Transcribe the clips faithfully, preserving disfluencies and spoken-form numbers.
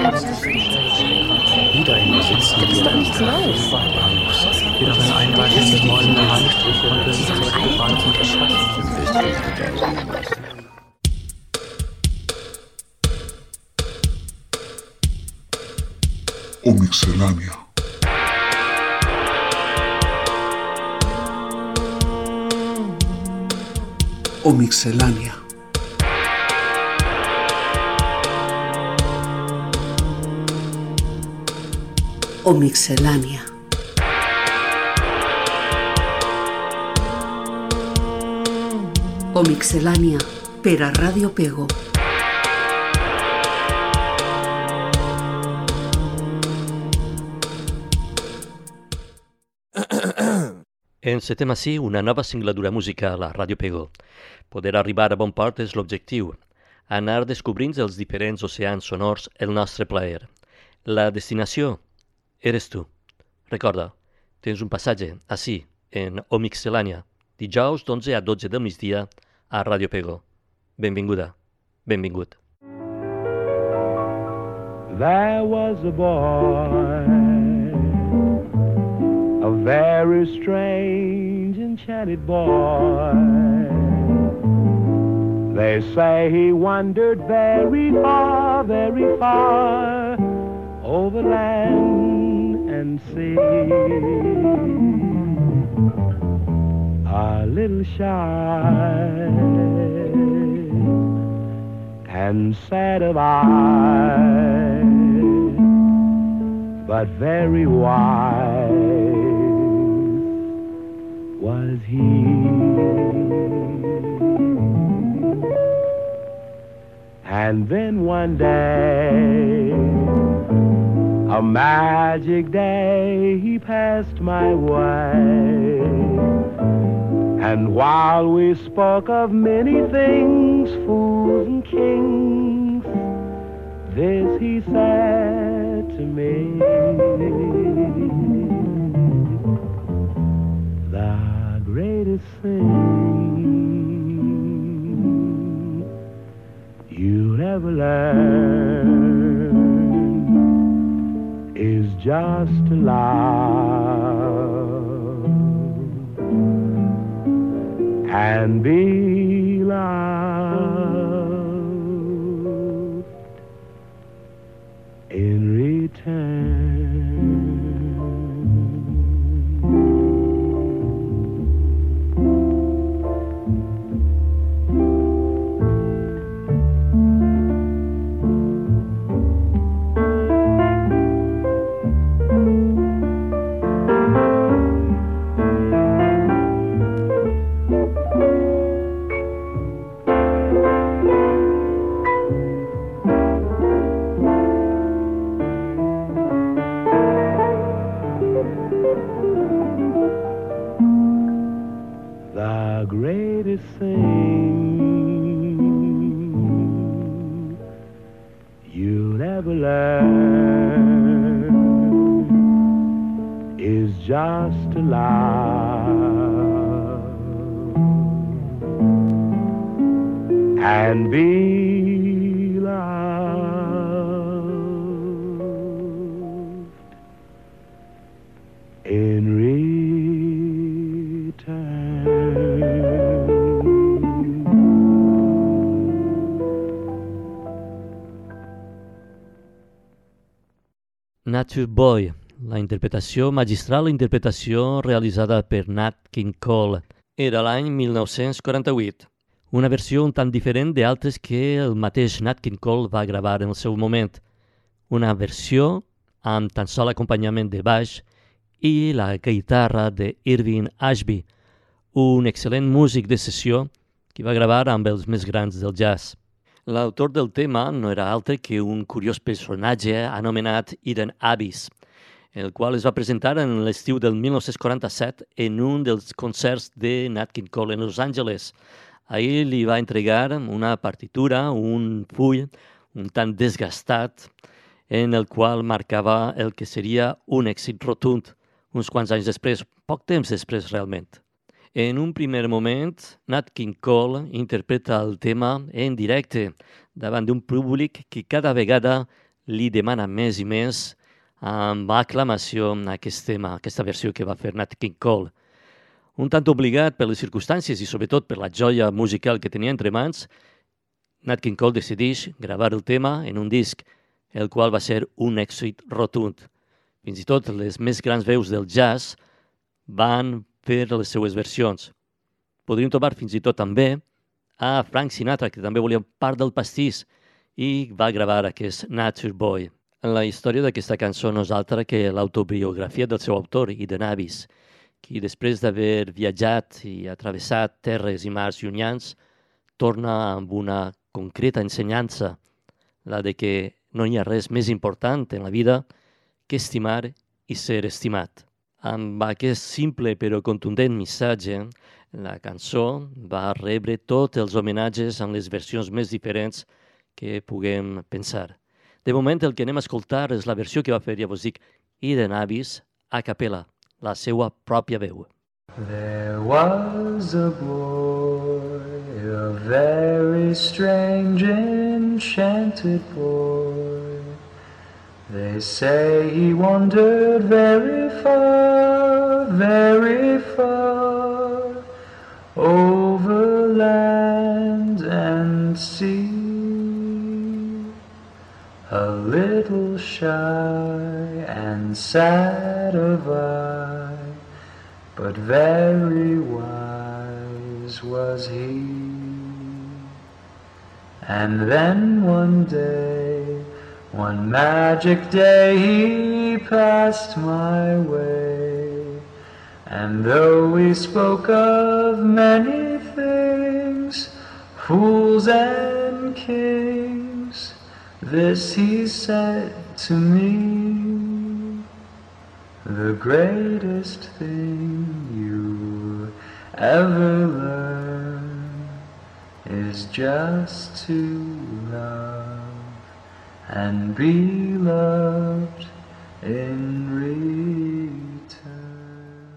Wieder in der Sitzen. Das ist doch nichts Neues. Wieder beim Einreichen des neuen Geheimstriche und des Bahn zum Verschaffen. O Mixelania. O Mixelania. O Mixelania. O Mixelania per a Radio Pego. Encetem ací una nova singladura musical a Radio Pego. Poder arribar a bon port és l'objectiu. Anar descobrint els diferents oceans sonors el nostre plaer. La destinació eres tu. Recorda, tens un passatge ací, en O Mixelania, dijous d'onze a dotze del migdia a Radio Pego. Benvinguda, benvingut. There was a boy, a very strange, enchanted boy. They say he wandered very far, very far, over land and sea. A little shy and sad of eye, but very wise was he. And then one day, a magic day, he passed my way. And while we spoke of many things, fools and kings, this he said to me: the greatest thing you'll ever learn is just to love and be loved in return. The greatest thing you'll ever learn is just to love and be loved in return. Nature Boy, la interpretació magistral, la interpretació realitzada per Nat King Cole. Era l'any mil nou-cents quaranta-vuit. Una versió un tant diferent d'altres que el mateix Nat King Cole va gravar en el seu moment. Una versió amb tan sol acompanyament de baix i la guitarra de Irving Ashby, un excel·lent músic de sessió que va gravar amb els més grans del jazz. L'autor del tema no era altre que un curiós personatge anomenat Eden Abbis, el qual es va presentar en l'estiu del mil nou-cents quaranta-set en un dels concerts de Nat King Cole en Los Angeles. Ahir li va entregar una partitura, un full, un tant desgastat, en el qual marcava el que seria un èxit rotund uns quants anys després, poc temps després realment. En un primer moment, Nat King Cole interpreta el tema en directe davant d'un públic que cada vegada li demana més i més amb aclamació aquest tema, aquesta versió que va fer Nat King Cole. Un tant obligat per les circumstàncies i sobretot per la joia musical que tenia entre mans, Nat King Cole decideix gravar el tema en un disc, el qual va ser un èxit rotund. Fins i tot les més grans veus del jazz van fer les seues versions. Podríem trobar fins i tot també a Frank Sinatra, que també volia part del pastís, i va gravar aquest Nature Boy. La història d'aquesta cançó no és altra que l'autobiografia del seu autor, Eden Avis, qui després d'haver viatjat i atravessat terres i mars llunyans, torna amb una concreta ensenyança, la de que no hi ha res més important en la vida que estimar i ser estimat. Amb aquest simple però contundent missatge, la cançó va rebre tots els homenatges en les versions més diferents que puguem pensar. De moment, el que anem a escoltar és la versió que va fer, ja vos dic, Eden Avis a capella, la seva pròpia veu. There was a boy, a very strange, enchanted boy. They say he wandered very far, very far, over land and sea. A little shy and sad of eye, but very wise was he. And then one day, one magic day, he passed my way. And though we spoke of many things, fools and kings, this he said to me: the greatest thing you ever learn is just to love and be loved in return.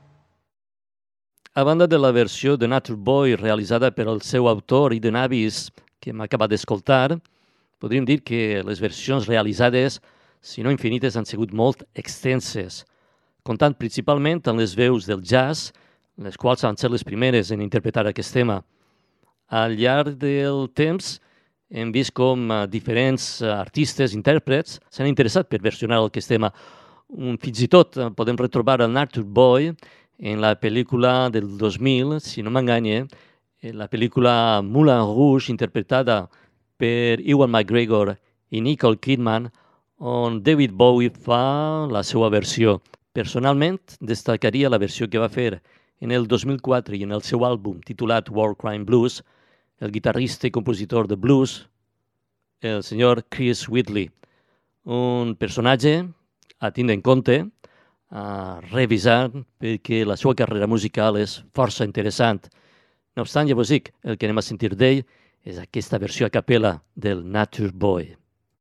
A banda de la versió de Nature Boy realitzada per el seu autor Eden Avis, que hem acabat d'escoltar, podríem dir que les versions realitzades, si no infinites, han sigut molt extenses, comptant principalment en les veus del jazz, les quals van ser les primeres en interpretar aquest tema. Al llarg del temps hem vist com diferents artistes, intèrprets, s'han interessat per versionar aquest tema. Fins i tot podem retrobar el Nature Boy en la pel·lícula del dos mil, si no m'enganye, la pel·lícula Moulin Rouge, interpretada per Ewan McGregor i Nicole Kidman, on David Bowie fa la seva versió. Personalment, destacaria la versió que va fer en el dos mil quatre i en el seu àlbum titulat War Crime Blues, el guitarrista i compositor de blues, el senyor Chris Whitley. Un personatge a tindre en compte, a revisar, perquè la seva carrera musical és força interessant. No obstant, ja vos dic, el que anem a sentir d'ell és aquesta versió a capella del Nature Boy.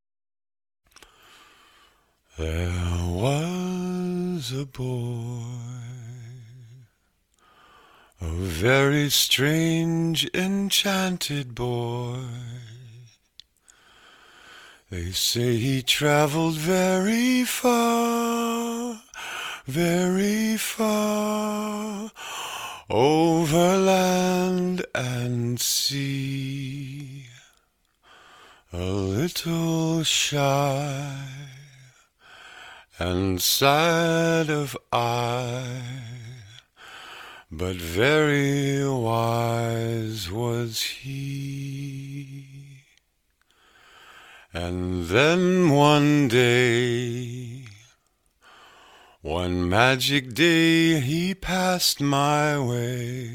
There was a boy, a very strange, enchanted boy. They say he traveled very far, very far, over land and sea. A little shy and sad of eye, but very wise was he. And then one day, one magic day, he passed my way.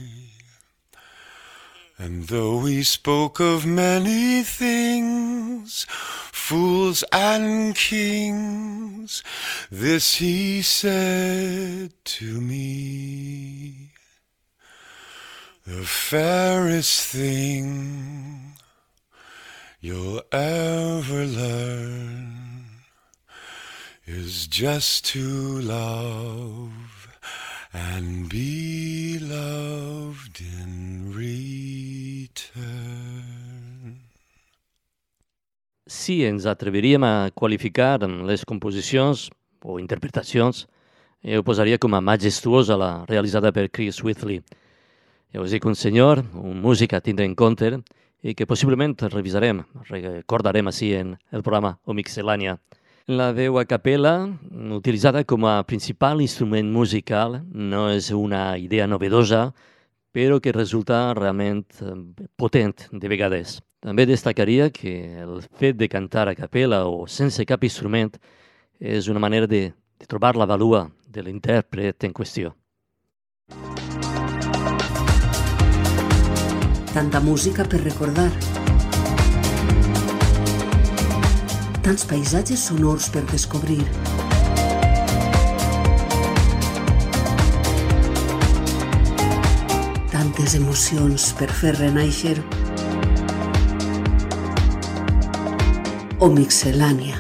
And though we spoke of many things, fools and kings, this he said to me: the fairest thing you'll ever learn is just to love and be loved in return. Si ens atreviríem a qualificar les composicions o interpretacions, jo posaria com a majestuosa la realitzada per Chris Whitley. Ja us dic, un senyor, un músic a tindre en compte i que possiblement revisarem, recordarem així en el programa O Mixelània. La veu a capella, utilitzada com a principal instrument musical, no és una idea novedosa, però que resulta realment potent de vegades. També destacaria que el fet de cantar a capella o sense cap instrument és una manera de, de trobar la valua de l'intèrpret en qüestió. Tanta música per recordar. Tants paisatges sonors per descobrir. Tantes emocions per fer renaixer. O Mixelània.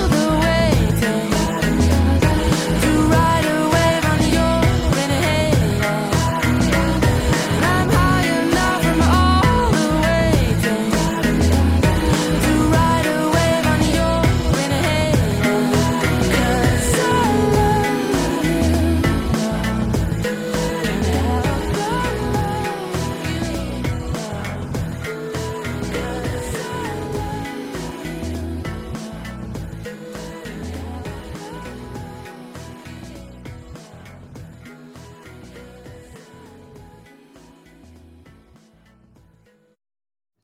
Hey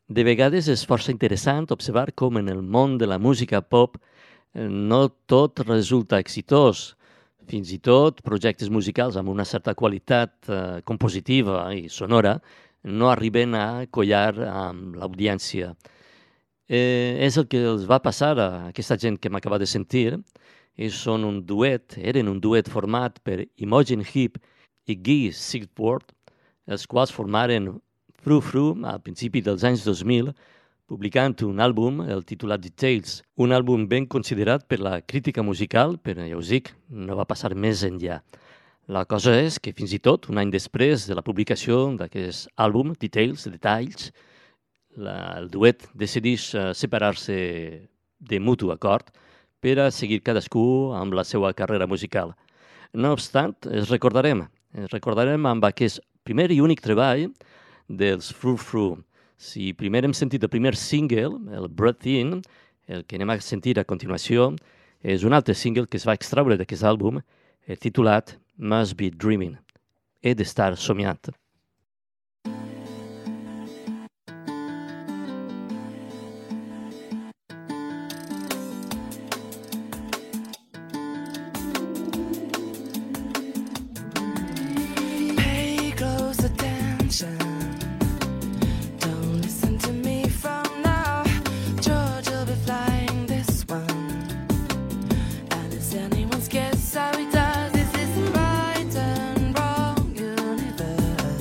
De vegades és força interessant observar com en el món de la música pop no tot resulta exitós. Fins i tot projectes musicals amb una certa qualitat eh, compositiva i sonora no arriben a collar amb l'audiència. Eh, és el que els va passar a aquesta gent que m'acaba de sentir. Ells són un duet, eren un duet format per Imogen Heap i Guy Sigsworth, els quals formaren Frou Frou al principi dels anys dos mil, publicant un àlbum, el titulat Details, un àlbum ben considerat per la crítica musical, però ja us dic, no va passar més enllà. La cosa és que fins i tot, un any després de la publicació d'aquest àlbum, Details, Detalls, la, el duet decideix uh, separar-se de mutu acord per a seguir cadascú amb la seva carrera musical. No obstant, es recordarem, es recordarem amb aquest primer i únic treball dels Frou Frou. Si primer hem sentit el primer single, el Breath In, el que anem a sentir a continuació, és un altre single que es va extraure d'aquest àlbum, titulat Must Be Dreaming. He d'estar somiant. Pay close attention. Don't listen to me from now. George will be flying this one. And it's anyone's guess how he does. This is right and wrong universe.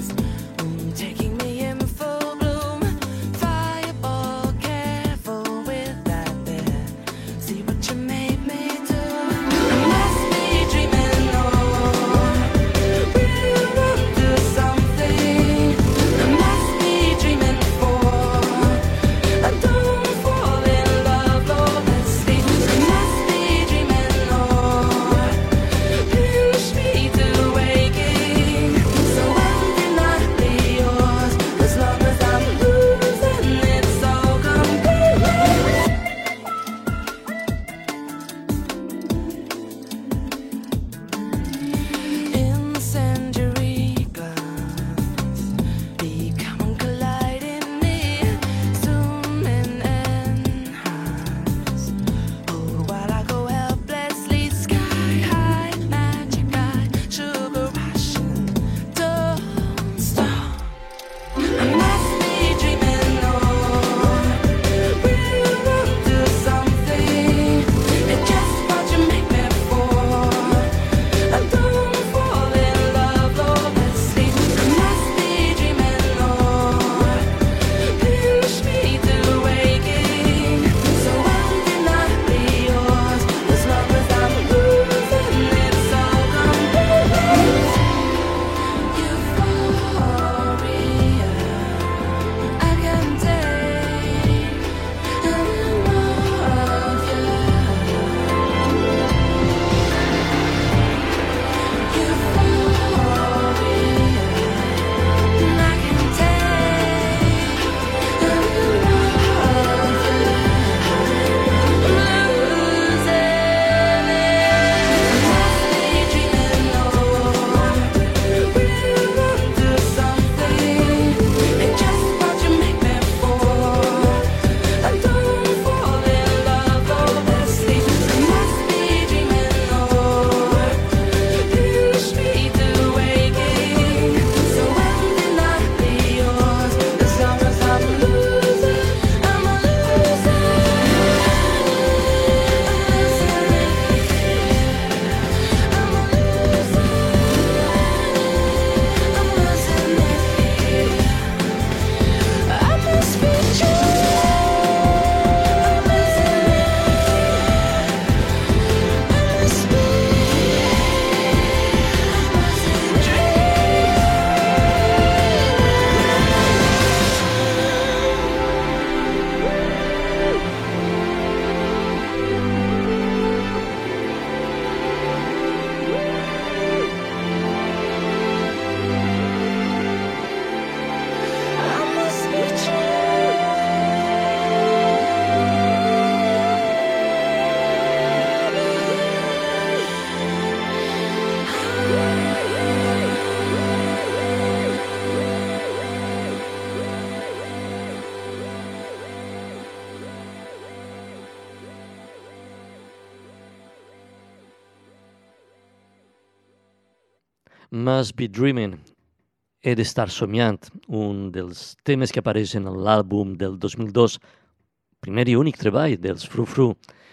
Must Be Dreaming, He d'estar somiant, un dels temes que apareixen en l'àlbum del dos mil dos, primer i únic treball dels Fru Fru,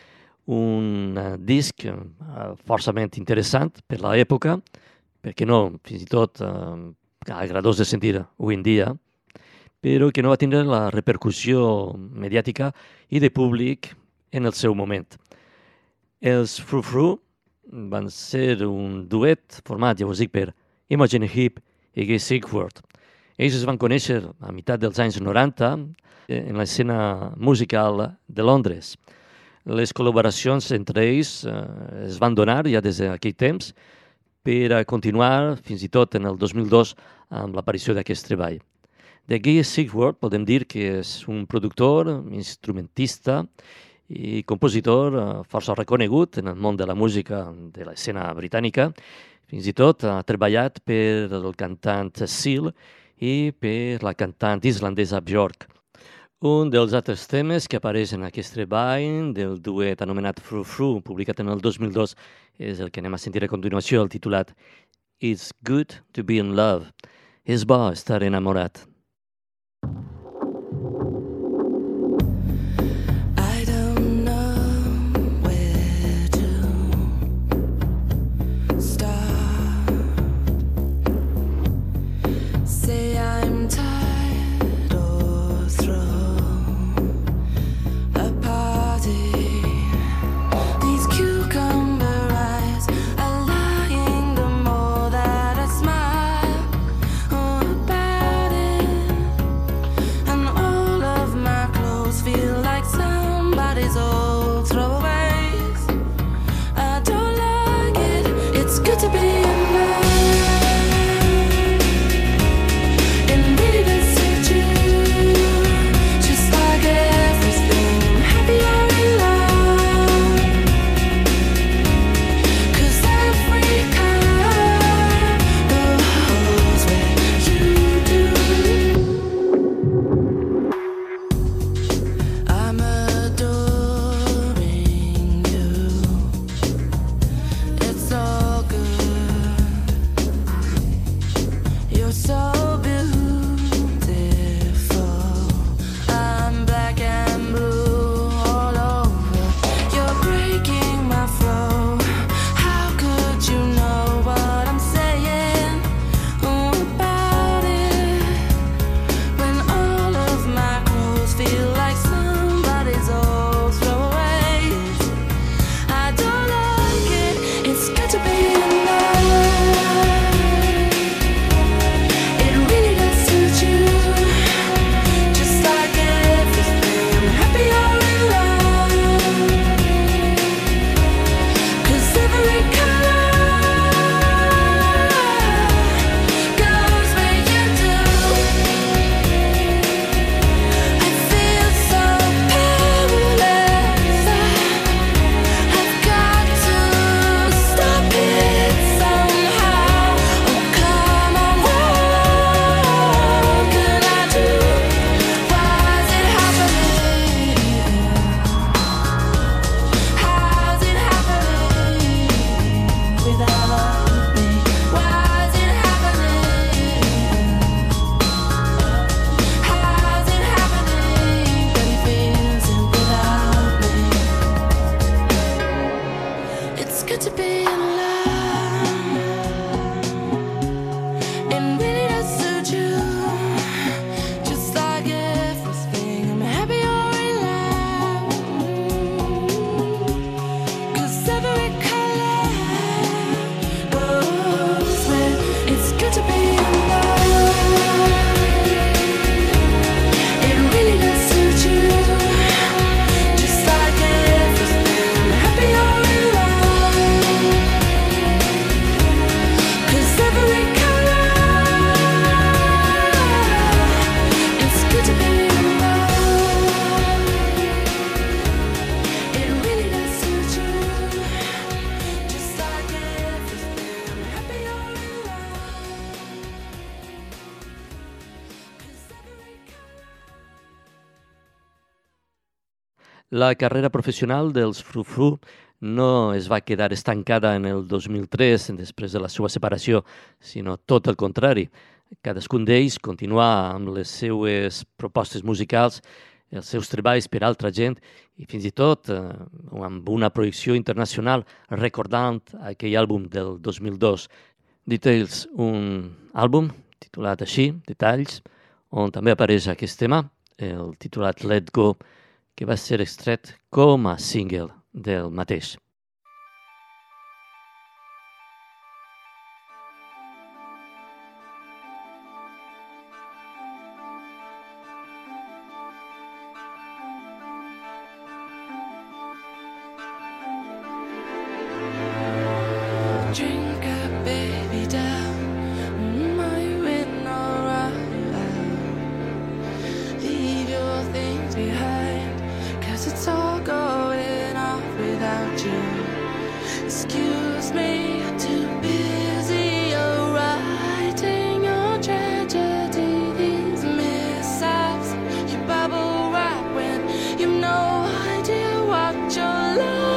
un uh, disc uh, forçament interessant per l'època, perquè no, fins i tot uh, agradós de sentir avui en dia, però que no va tindre la repercussió mediàtica i de públic en el seu moment. Els Fru Fru van ser un duet format, ja us dic, per Imogen Heap i Guy Sigsworth. Ells es van conèixer a meitat dels anys noranta en l'escena musical de Londres. Les col·laboracions entre ells eh, es van donar ja des d'aquell temps per a continuar fins i tot en el dos mil dos amb l'aparició d'aquest treball. De Guy Sigsworth podem dir que és un productor, instrumentista i compositor eh, força reconegut en el món de la música de l'escena britànica. Fins i tot ha treballat per el cantant Seal i per la cantant islandesa Björk. Un dels altres temes que apareix en aquest treball del duet anomenat Fru Fru, publicat en el dos mil dos, és el que anem a sentir a continuació, el titulat It's Good to Be in Love. És bo estar enamorat. La carrera professional dels Fru Fru no es va quedar estancada en el dos mil tres, després de la seva separació, sinó tot el contrari. Cadascun d'ells continua amb les seues propostes musicals, els seus treballs per altra gent i fins i tot eh, amb una projecció internacional recordant aquell àlbum del dos mil dos. Details, un àlbum titulat així, Detalls, on també apareix aquest tema, el titulat Let Go, que va ser extret com a single del mateix. Drink up, baby, down. Mm, are you in alright? Leave your things behind, 'cause it's all going off without you. Excuse me, too busy, you're writing your tragedy. These mishaps, you bubble right when you've no idea what you're like.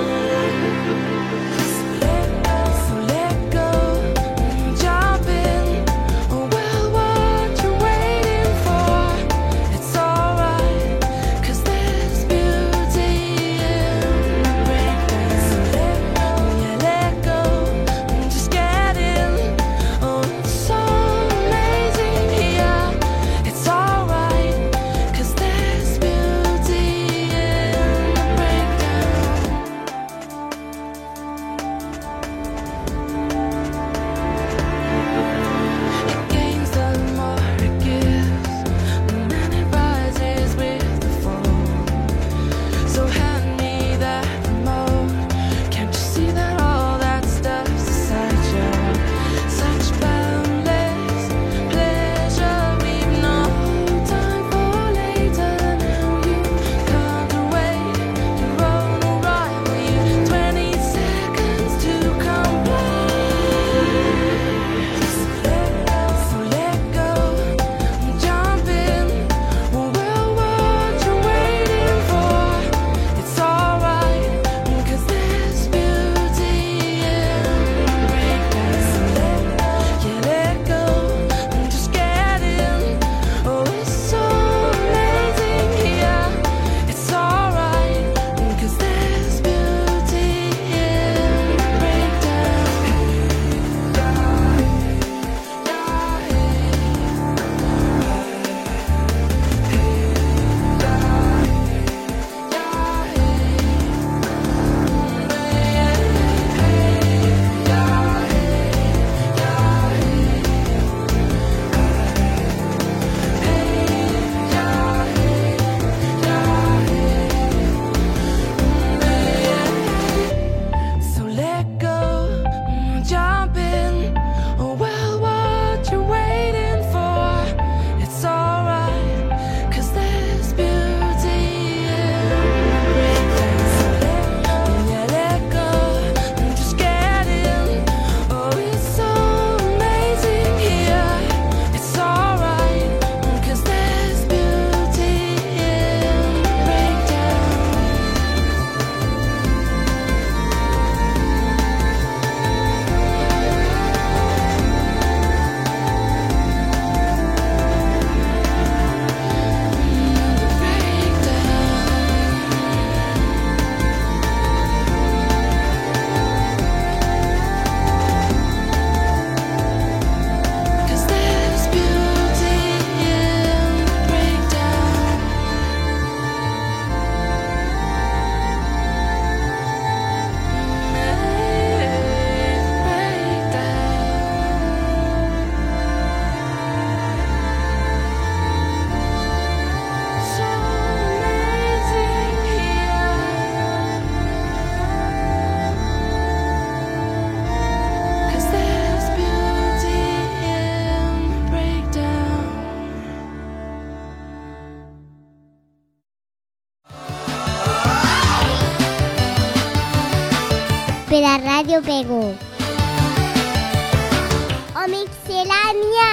Per a Ràdio Pego. O Mixelània!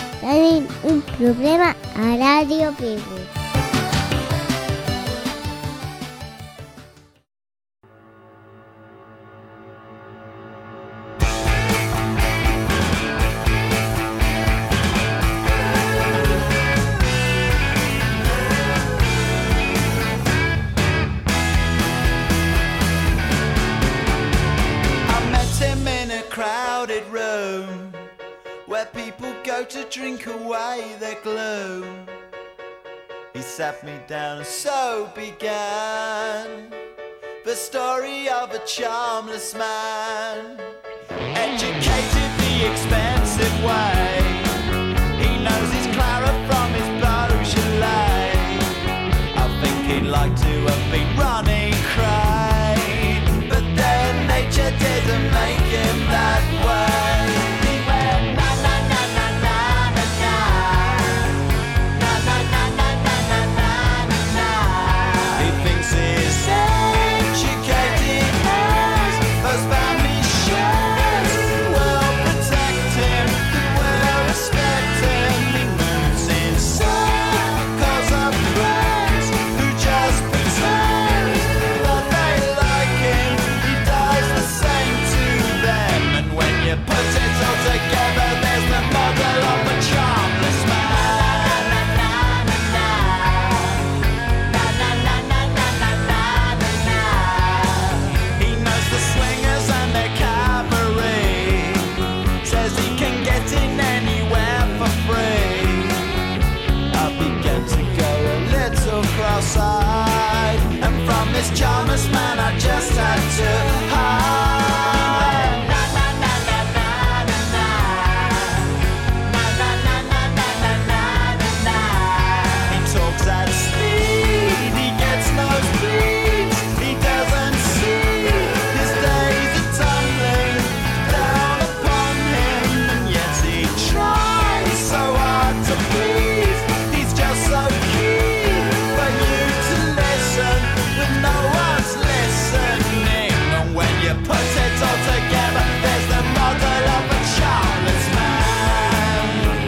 Tenim un problema a Ràdio Pego. drink away their gloom. He sat me down and so began the story of a charmless man, educated the expensive way. He knows his Clara from his Beaujolais. I think he'd like to have been running cray, but then nature didn't make him that way. He went na na na na na na na na na na na na na na na. He thinks he's educated as those family shares will protect him, will respect him. He moves in circles of friends who just pretend that they like him. He does the same to them, and when you put it all together, there's the model of a charmless man. He knows the swingers and their cabaret, says he can get in anywhere for free. I began to go a little cross-eyed, and from this charmless man I just had to hide. Na na na na na na na na na na na na na na na. He talks at speed, he gets nosebleeds, he doesn't see his days are tumbling down upon him, and yet he tries so hard to please. He's just so keen for you to listen, but no one's listening. And when you put it all together, there's the model of a charmless man.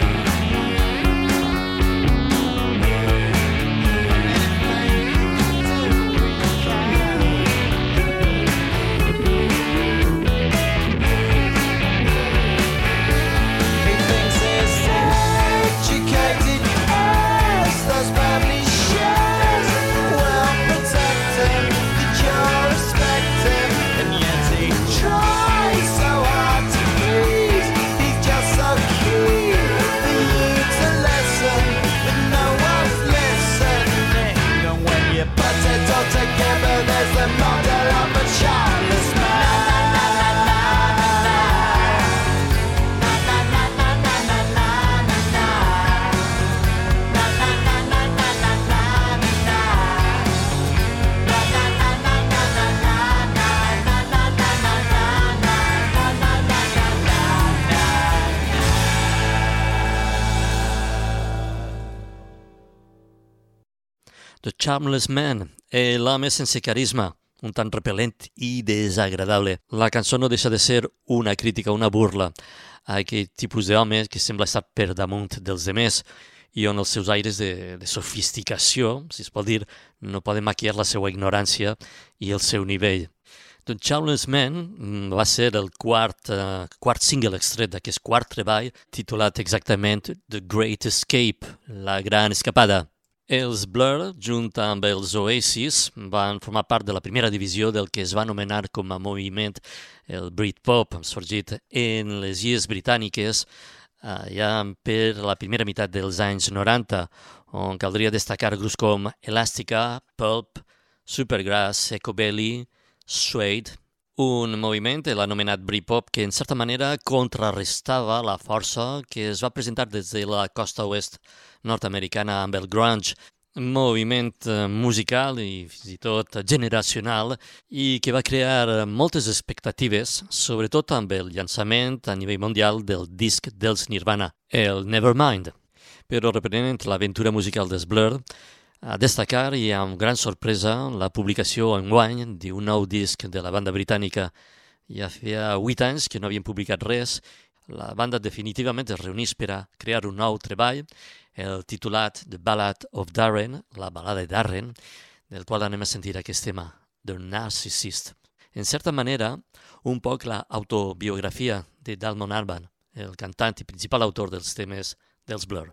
He thinks he's educated as those family shares will protect him, that you'll respect him, and yet he tries so hard to please. He's just so keen for you to listen, but no one's listening. And when you put it all together, there's the model of a charmless man. The Charmless Man, eh, l'home sense carisma, un tant repel·lent i desagradable. La cançó no deixa de ser una crítica, una burla a aquest tipus d'home que sembla estar per damunt dels demés i on els seus aires de, de sofisticació, si es pot dir, no poden maquillar la seva ignorància i el seu nivell. The Charmless Man va ser el quart, uh, quart single extret d'aquest quart treball titulat exactament The Great Escape, la gran escapada. Els Blur, junt amb els Oasis, van formar part de la primera divisió del que es va anomenar com a moviment el Britpop, sorgit en les illes britàniques ja per la primera meitat dels anys noranta, on caldria destacar grups com Elastica, Pulp, Supergrass, Ecobelly, Suede, un moviment, l'anomenat Britpop, que en certa manera contrarrestava la força que es va presentar des de la costa oest nord-americana amb el grunge, un moviment musical i fins i tot generacional i que va crear moltes expectatives, sobretot amb el llançament a nivell mundial del disc dels Nirvana, el Nevermind. Però reprenent l'aventura musical dels Blur, a destacar i amb gran sorpresa la publicació enguany d'un nou disc de la banda britànica. Ja feia vuit anys que no havien publicat res. La banda definitivament es reunís per a crear un nou treball, el titulat The Ballad of Darren, la balada de Darren, del qual anem a sentir aquest tema, The Narcissist. En certa manera, un poc l'autobiografia de Damon Albarn, el cantant i principal autor dels temes dels Blur.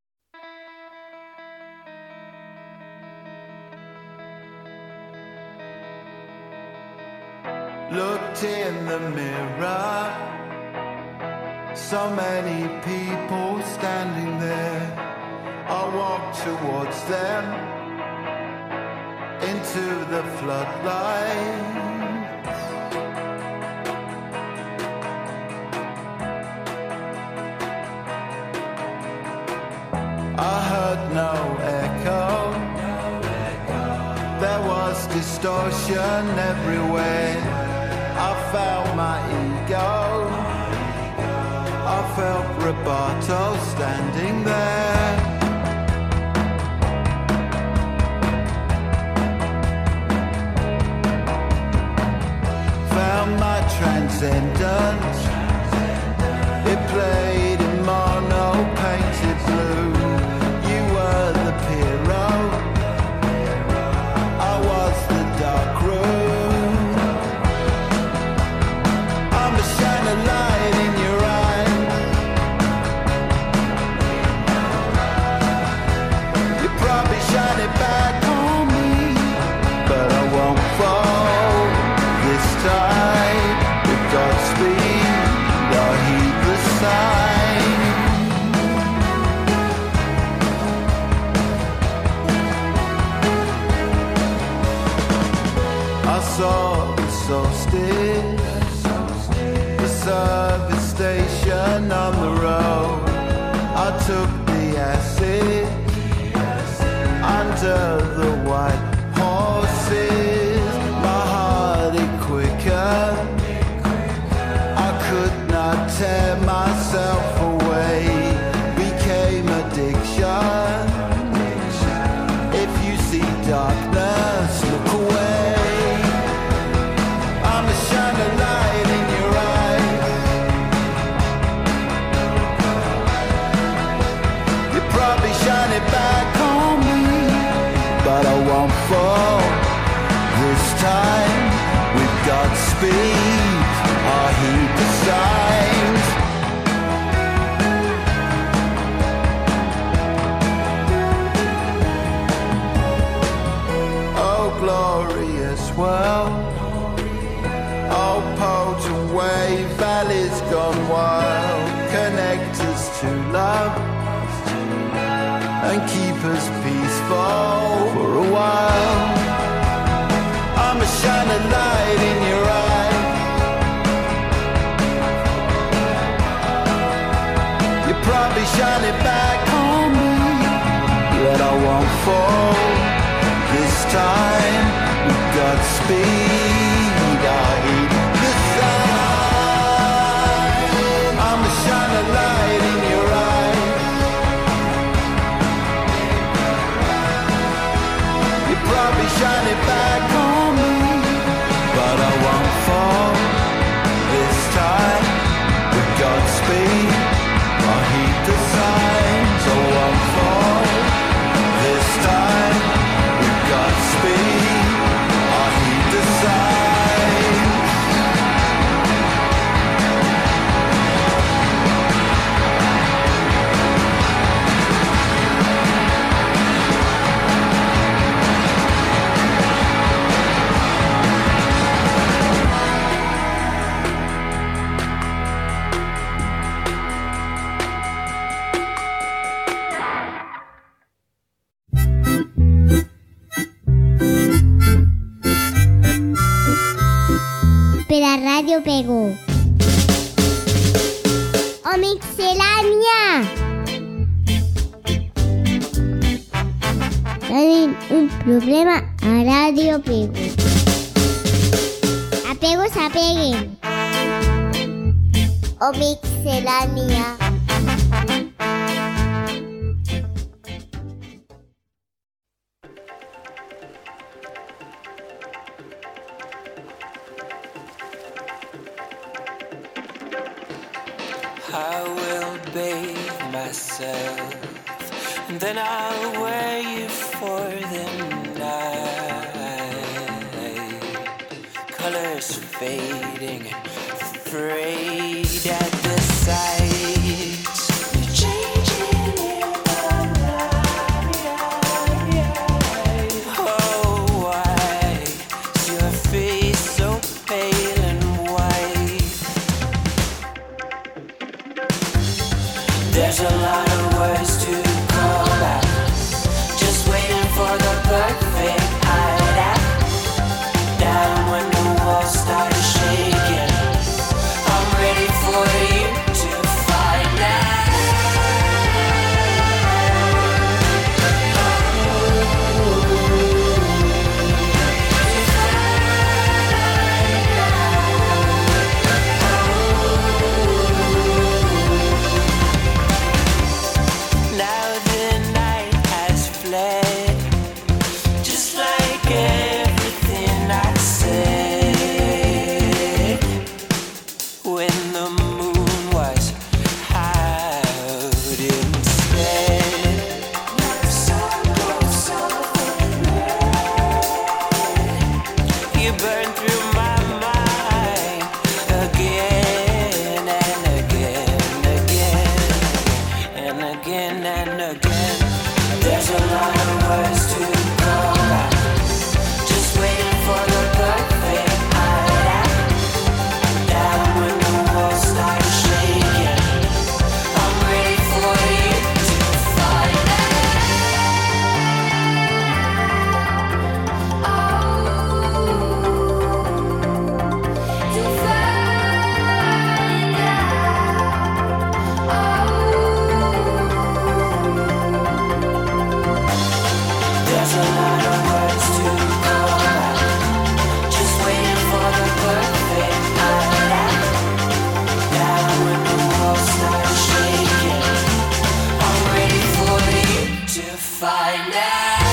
Looked in the mirror, so many people standing there. I walk towards them into the floodlight. I heard no echo. There was distortion everywhere. I felt my ego. I felt Roboto standing there. Found my transcendence. It played in mono painted blue. You were the hero. I was the dark room. I'm a shining light in your eye. You probably shine it back on me, but I won't fall this time. With Godspeed, I'll heed the sign. I saw the solstice, the service station on the road. I took the acid under the white horses. My heart it quicker. I could not tear myself away. Became addiction. If you see darkness, look away. I'm a shining light in your eyes. You probably shine it back on me, but I won't fall this time. With Godspeed, I'll heed the signs. Oh, glorious world. Oh, potent wave, valleys gone wild. Connect us to love and keep us peaceful for a while. I'm a shining light in your eye. You probably shine it back on me, but I won't fall this time. With Godspeed, I'll heed the sign. I'm a shining light in your eye. You probably shine it back on me, but I won't fall this time. With Godspeed, I'll heed the signs. I won't fall this time. With Godspeed, I'll heed the signs. Per a Radio Pego. O Mixelania. Tenim un problema a Radio Pego. Apegos apeguen. O Mixelania. I will bathe myself, and then I'll wear you for the night. Colors fading, afraid at the sight. Changing in the night. Oh, why is your face so pale and white? There's a lot of again. There's a lot of words to call out, just waiting for the perfect hideout. Down when the walls start shaking, I'm ready for you to find out. Oh, to find out. There's a lot of words to call out, just waiting for the perfect hideout. Down when the walls start shaking, I'm ready for you to find out.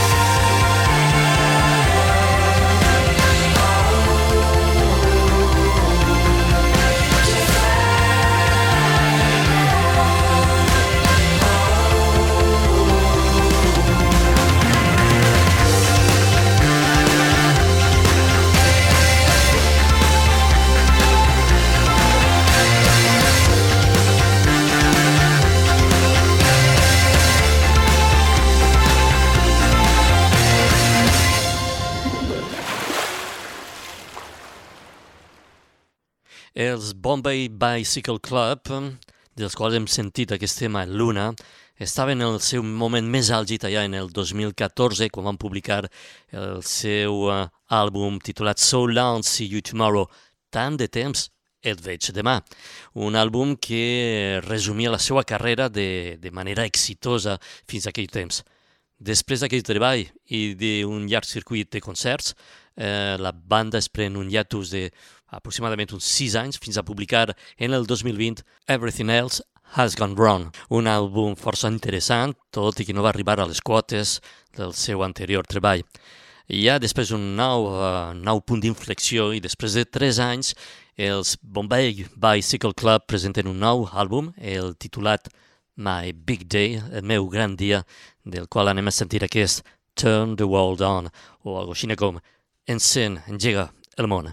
Els Bombay Bicycle Club, dels quals hem sentit aquest tema Luna, estaven en el seu moment més àlgid allà en el dos mil catorze, quan van publicar el seu uh, àlbum titulat So Long, See You Tomorrow, tant de temps et veig demà. Un àlbum que resumia la seva carrera de, de manera exitosa fins a aquell temps. Després d'aquell treball i d'un llarg circuit de concerts, eh, la banda es pren un hiatus de aproximadament uns sis anys fins a publicar en el dos mil vint Everything Else Has Gone Wrong, un àlbum força interessant, tot i que no va arribar a les quotes del seu anterior treball. I ja després d'un nou, uh, nou punt d'inflexió i després de tres anys, els Bombay Bicycle Club presenten un nou àlbum, el titulat My Big Day, el meu gran dia, del qual anem a sentir aquest Turn the World On, o algo així com Encén, engega el món.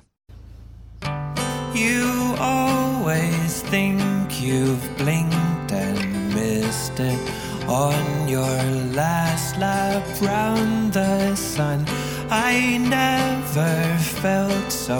You always think you've blinked and missed it on your last lap round the sun. I never felt so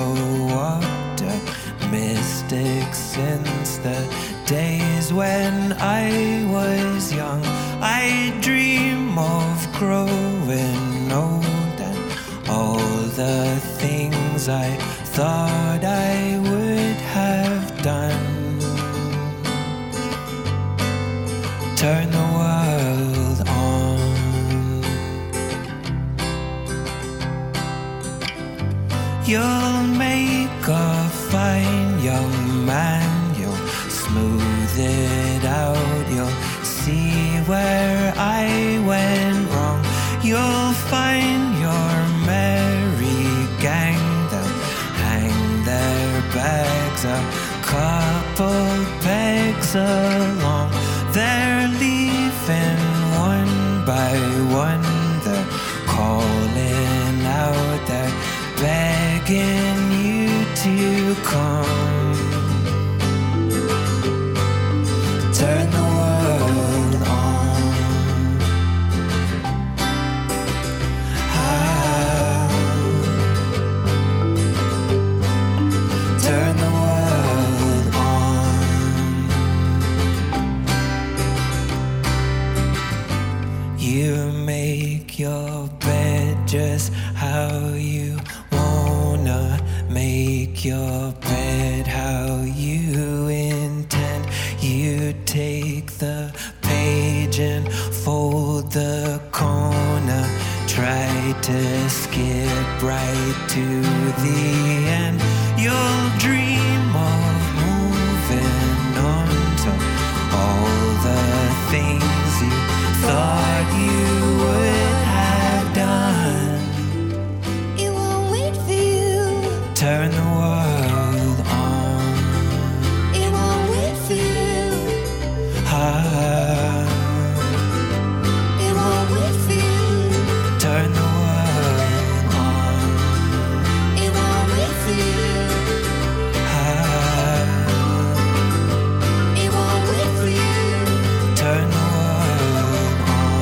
optimistic since the days when I was young. I dream of growing old and all the things I thought I would have done. Turn the world on. You'll make a fine young man, you'll smooth it out, you'll see where I went wrong. You'll find your merry gang, their bags a couple pegs along. They're leaving one by one, they're calling out, they're begging you to come. Turn the world on. Ah. Turn the world on. You make your bed just how you wanna make your bed, how you intend. You take the page and fold the corner, try to skip right to the end. You'll dream of moving on to all the things you thought you would have done. It won't wait for you. Turn the world on. It won't wait for you. Ah. It won't wait for you. Turn the world on. It won't wait for you. It won't wait for you. Turn the world on.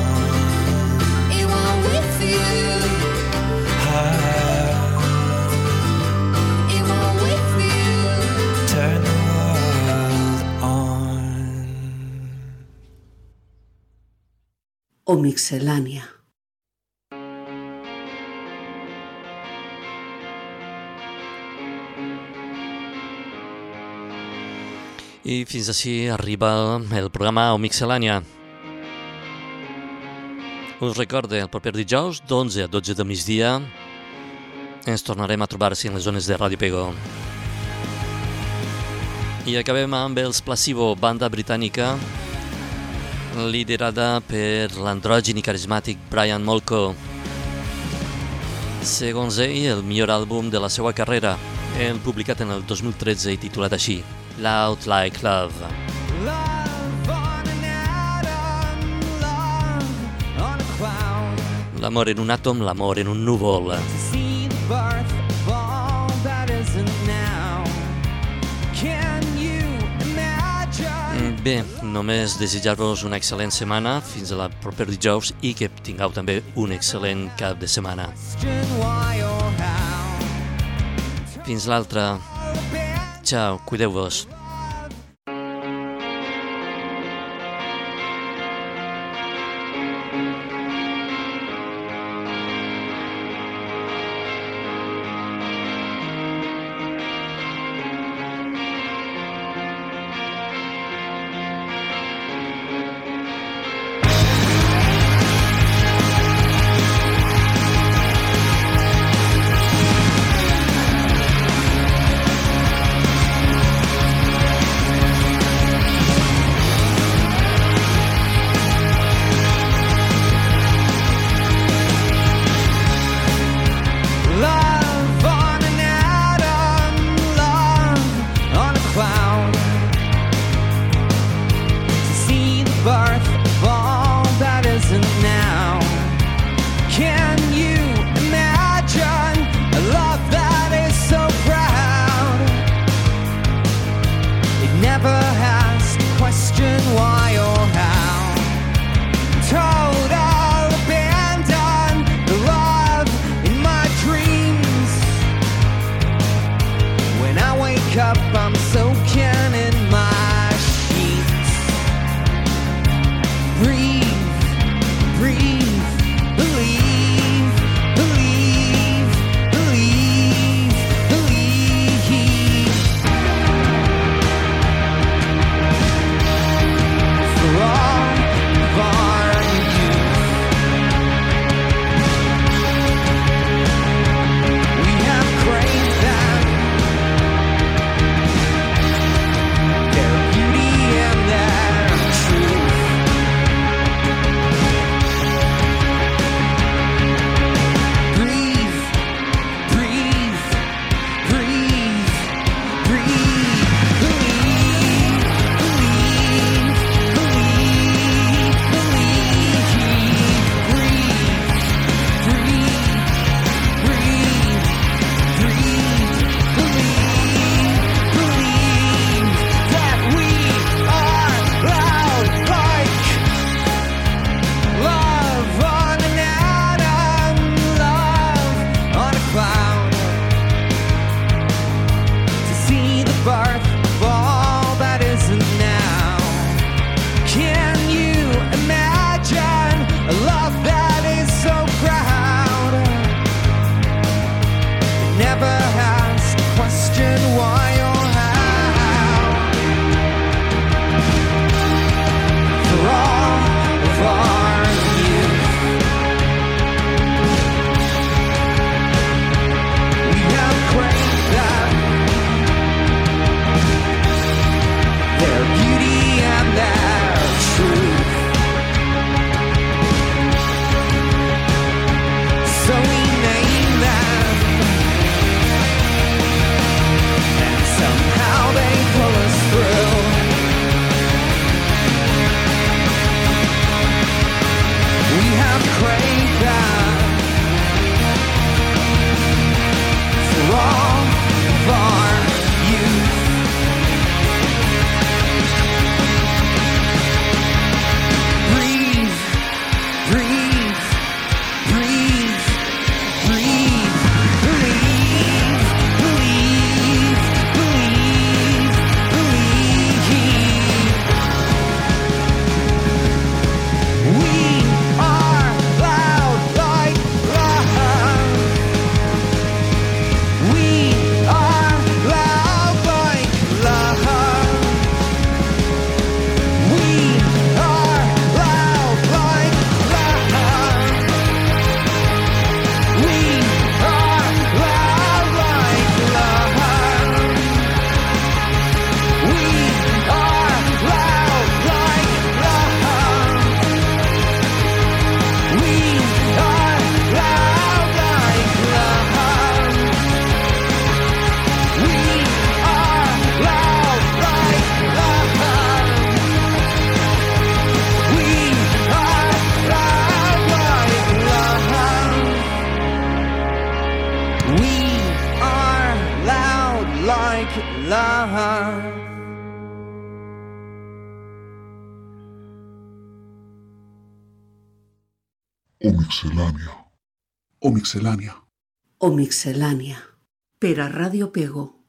o Mixelània. I fins així arriba el programa o Mixelània. Us recorde, el proper dijous, d'onze a dotze del migdia, ens tornarem a trobar-se en les zones de Ràdio Pego. I acabem amb els Placebo, banda britànica, liderada per l'androgin i carismàtic Brian Molko. Segons ell, el millor àlbum de la seva carrera, el publicat en el dos mil tretze i titulat així, Loud Like Love. L'amor en un àtom, l'amor en un núvol. Bé, només desitjar-vos una excel·lent setmana fins a la proper dijous i que tingueu també un excel·lent cap de setmana. Fins l'altra. Ciao, cuideu-vos. O Mixelània. O Mixelània. O Mixelània. Per a Ràdio Pego.